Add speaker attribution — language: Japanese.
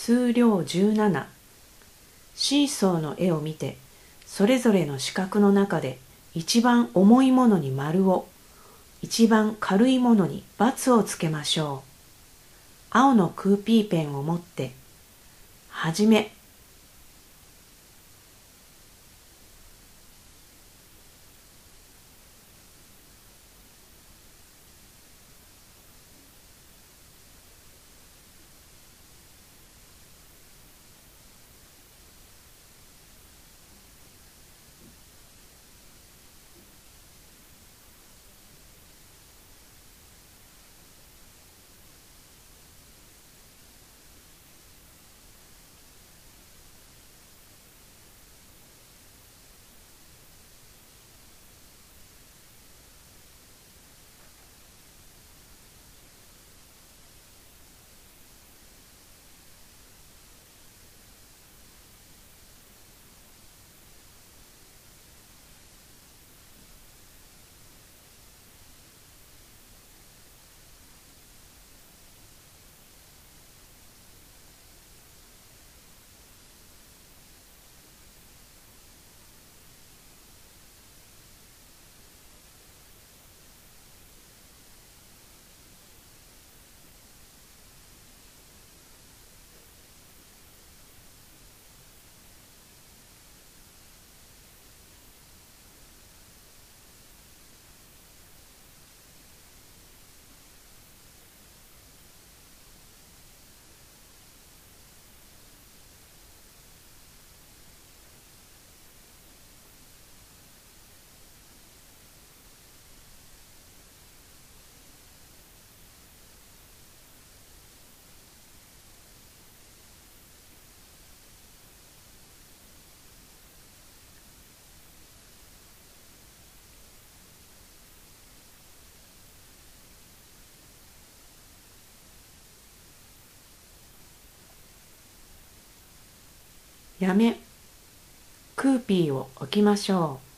Speaker 1: 数量17。シーソーの絵を見て、それぞれの四角の中で一番重いものに丸を、一番軽いものに×をつけましょう。青のクーピーペンを持って、はじめ。やめ。クーピーを置きましょう。